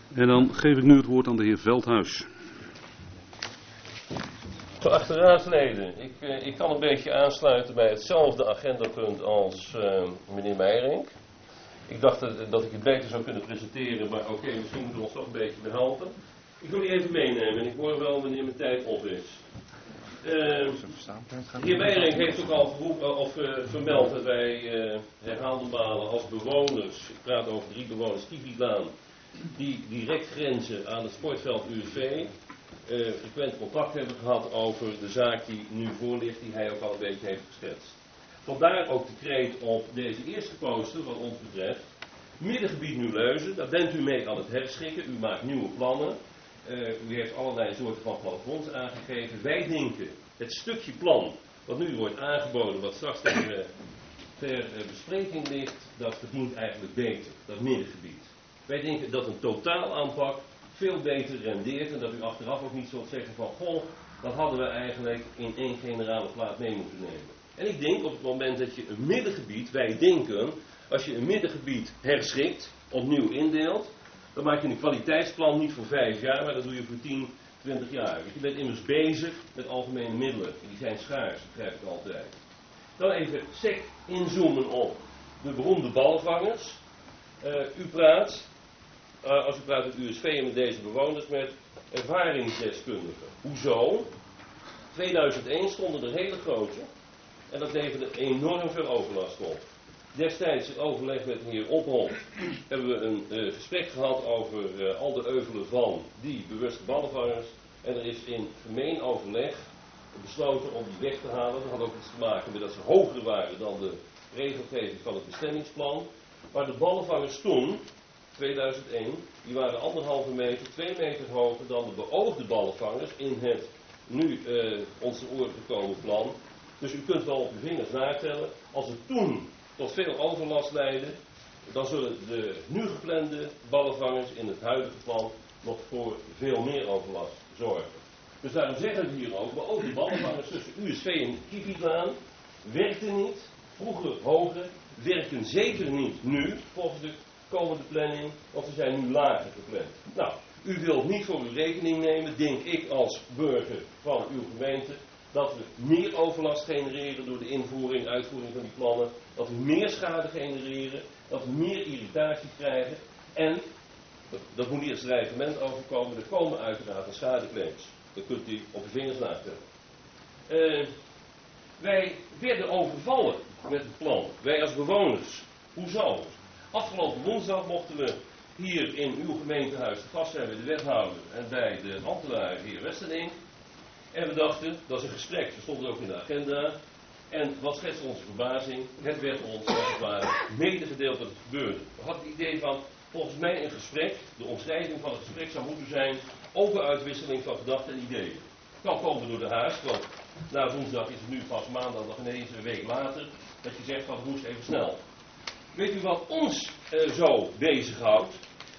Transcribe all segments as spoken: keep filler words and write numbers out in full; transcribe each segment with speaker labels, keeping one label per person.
Speaker 1: En dan geef ik nu het woord aan de heer Veldhuis.
Speaker 2: Geachte raadsleden, ik, uh, ik kan een beetje aansluiten bij hetzelfde agendapunt als uh, meneer Meijering. Ik dacht dat, dat ik het beter zou kunnen presenteren, maar oké, okay, misschien moeten we ons toch een beetje behelpen. Ik wil die even meenemen en ik hoor wel wanneer mijn tijd op is. Uh, de heer Meijering heeft ook al geroepen, of, uh, vermeld dat wij uh, herhaalde malen als bewoners, ik praat over drie bewoners, Kievietlaan, die direct grenzen aan het sportveld U S V, uh, frequent contact hebben gehad over de zaak die nu voor ligt, die hij ook al een beetje heeft geschetst. Vandaar ook de kreet op deze eerste poster, wat ons betreft. Middengebied Nieuw-Leuzen, daar bent u mee aan het herschikken, u maakt nieuwe plannen. Uh, u heeft allerlei soorten van plafonds aangegeven. Wij denken, het stukje plan wat nu wordt aangeboden, wat straks ter, uh, ter uh, bespreking ligt, dat verdient eigenlijk beter, dat middengebied. Wij denken dat een totaalaanpak veel beter rendeert en dat u achteraf ook niet zult zeggen van, goh, dat hadden we eigenlijk in één generale plaat mee moeten nemen. En ik denk op het moment dat je een middengebied, wij denken, als je een middengebied herschikt, opnieuw indeelt, dan maak je een kwaliteitsplan niet voor vijf jaar, maar dat doe je voor tien, twintig jaar. Want je bent immers bezig met algemene middelen. Die zijn schaars, begrijp ik altijd. Dan even sec inzoomen op de beroemde balvangers. Uh, u praat, uh, als u praat met U S V en met deze bewoners, met ervaringsdeskundigen. Hoezo? tweeduizend één stonden er hele grote en dat leverde enorm veel overlast op. Destijds in overleg met de heer Opholt hebben we een uh, gesprek gehad over uh, al de euvelen van die bewuste ballenvangers. En er is in gemeen overleg besloten om die weg te halen. Dat had ook iets te maken met dat ze hoger waren dan de regelgeving van het bestemmingsplan. Maar de ballenvangers toen, tweeduizend één, die waren anderhalve meter, twee meter hoger dan de beoogde ballenvangers in het nu uh, ons te oren gekomen plan. Dus u kunt wel op uw vingers natellen, als het toen tot veel overlast leiden, dan zullen de nu geplande ballenvangers in het huidige plan nog voor veel meer overlast zorgen. Dus daarom zeggen we hier ook, maar ook de ballenvangers tussen U S V en Kievietlaan werkten niet, vroeger hoger, werken zeker niet nu, volgens de komende planning, want ze zijn nu lager gepland. Nou, u wilt niet voor uw rekening nemen, denk ik als burger van uw gemeente, dat we meer overlast genereren door de invoering, uitvoering van die plannen, dat we meer schade genereren, dat we meer irritatie krijgen en, dat, dat moet niet als dreigement overkomen, er komen uiteraard een schadeclaims. Dat kunt u op uw vingers natellen. Uh, wij werden overvallen met het plan, wij als bewoners. Hoezo? Afgelopen woensdag mochten we hier in uw gemeentehuis te gast zijn bij de wethouder en bij de ambtenaar heer Westerling. En we dachten, dat is een gesprek, zo stond het ook in de agenda. En wat schetste onze verbazing? Het werd ons, als het ware, medegedeeld dat het gebeurde. We hadden het idee van, volgens mij een gesprek, de omschrijving van het gesprek zou moeten zijn, open uitwisseling van gedachten en ideeën. Het kan komen door de haast, want na woensdag is het nu pas maandag, nog ineens een week later, dat je zegt van het moest even snel. Weet u wat ons uh, zo bezighoudt?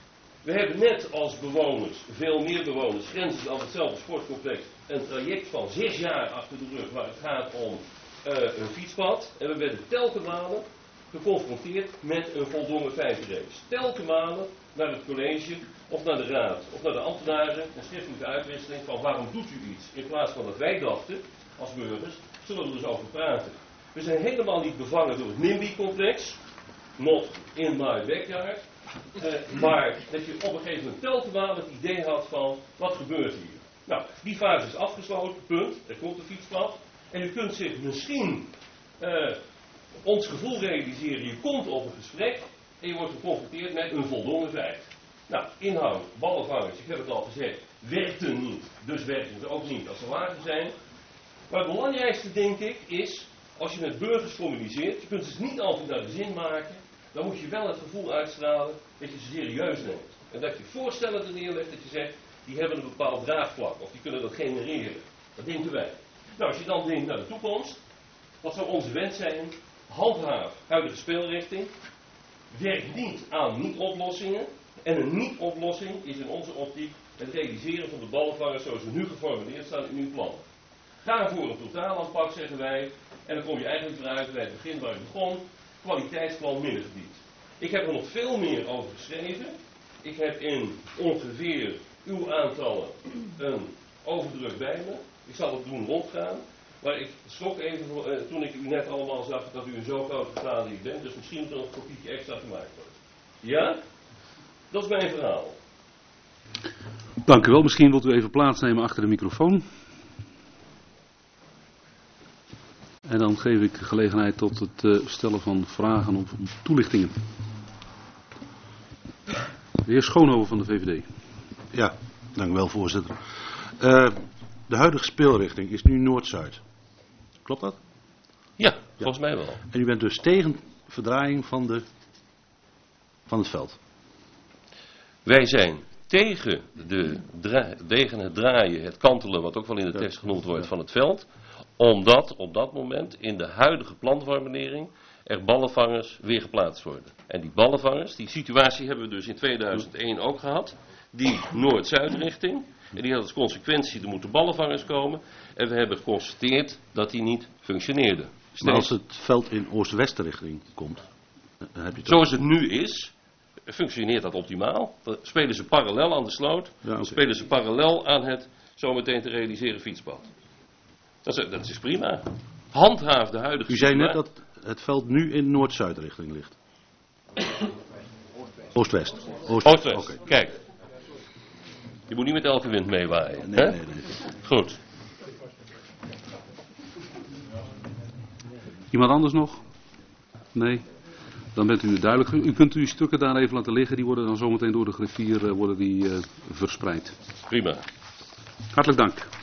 Speaker 2: We hebben net als bewoners, veel meer bewoners, grenzen aan hetzelfde sportcomplex, een traject van zes jaar achter de rug waar het gaat om uh, een fietspad. En we werden telkens malen geconfronteerd met een voldongen feitenreeks. Telkens malen naar het college of naar de raad of naar de ambtenaren een schriftelijke uitwisseling van waarom doet u iets. In plaats van dat wij dachten, als burgers, zullen we er eens over praten. We zijn helemaal niet bevangen door het NIMBY-complex, not in my backyard. Uh, maar dat je op een gegeven moment telkens maar het idee had van, wat gebeurt hier? Nou, die fase is afgesloten, punt. Er komt een fietspad. En u kunt zich misschien uh, ons gevoel realiseren, je komt op een gesprek en je wordt geconfronteerd met een voldongen feit. Nou, inhoud, ballenvangers, ik heb het al gezegd, werkten niet. Dus werken ze ook niet als ze lager zijn. Maar het belangrijkste, denk ik, is, als je met burgers communiceert, je kunt ze niet altijd naar de zin maken, dan moet je wel het gevoel uitstralen dat je ze serieus neemt. En dat je voorstellen er neerlegt dat je zegt, die hebben een bepaald draagvlak, of die kunnen dat genereren. Dat denken wij. Nou, als je dan denkt naar de toekomst, wat zou onze wens zijn? Handhaaf huidige speelrichting, werk niet aan niet-oplossingen, en een niet-oplossing is in onze optiek het realiseren van de ballenvangers zoals ze nu geformuleerd staan in uw plan. Ga voor een totaalaanpak, zeggen wij, en dan kom je eigenlijk weer uit bij het begin waar ik begon, kwaliteitsplan middengebied. Ik heb er nog veel meer over geschreven. Ik heb in ongeveer uw aantallen een overdruk bij me. Ik zal het doen rondgaan. Maar ik schrok even uh, toen ik u net allemaal zag dat u een zo grote vergadering bent. Dus misschien moet er een kopietje extra gemaakt worden. Ja? Dat is mijn verhaal.
Speaker 1: Dank u wel. Misschien wilt u even plaatsnemen achter de microfoon. En dan geef ik gelegenheid tot het uh, stellen van vragen of toelichtingen. De heer Schoonhoven van de V V D.
Speaker 3: Ja, dank u wel, voorzitter. Uh, de huidige speelrichting is nu Noord-Zuid. Klopt dat?
Speaker 2: Ja, volgens ja. mij wel.
Speaker 3: En u bent dus tegen verdraaiing van, de, van het veld?
Speaker 2: Wij zijn tegen, de dra- tegen het draaien, het kantelen, wat ook wel in de tekst genoemd wordt, van het veld. Omdat op dat moment in de huidige planformulering er ballenvangers weer geplaatst worden. En die ballenvangers, die situatie hebben we dus in tweeduizend één ook gehad. Die Noord-Zuid richting. En die had als consequentie, er moeten ballenvangers komen. En we hebben geconstateerd dat die niet functioneerden. Steeds.
Speaker 3: Maar als het veld in Oost-West richting komt, dan heb je het
Speaker 2: zoals het nu is, functioneert dat optimaal. Dan spelen ze parallel aan de sloot.
Speaker 3: Ja, okay.
Speaker 2: Spelen ze parallel aan het zometeen te realiseren fietspad. Dat is, dat is prima. Handhaaf de huidige
Speaker 3: U zei
Speaker 2: situatie.
Speaker 3: net dat het veld nu in Noord-Zuid richting ligt. Oost-West. Oost-West.
Speaker 2: Oost-West.
Speaker 3: Okay.
Speaker 2: Kijk. Je moet niet met elke wind meewaaien.
Speaker 3: Nee,
Speaker 2: hè?
Speaker 3: nee, nee.
Speaker 2: Goed.
Speaker 1: Iemand anders nog? Nee? Dan bent u duidelijk. U kunt uw stukken daar even laten liggen. Die worden dan zometeen door de griffier uh, worden die, uh, verspreid.
Speaker 2: Prima.
Speaker 1: Hartelijk dank.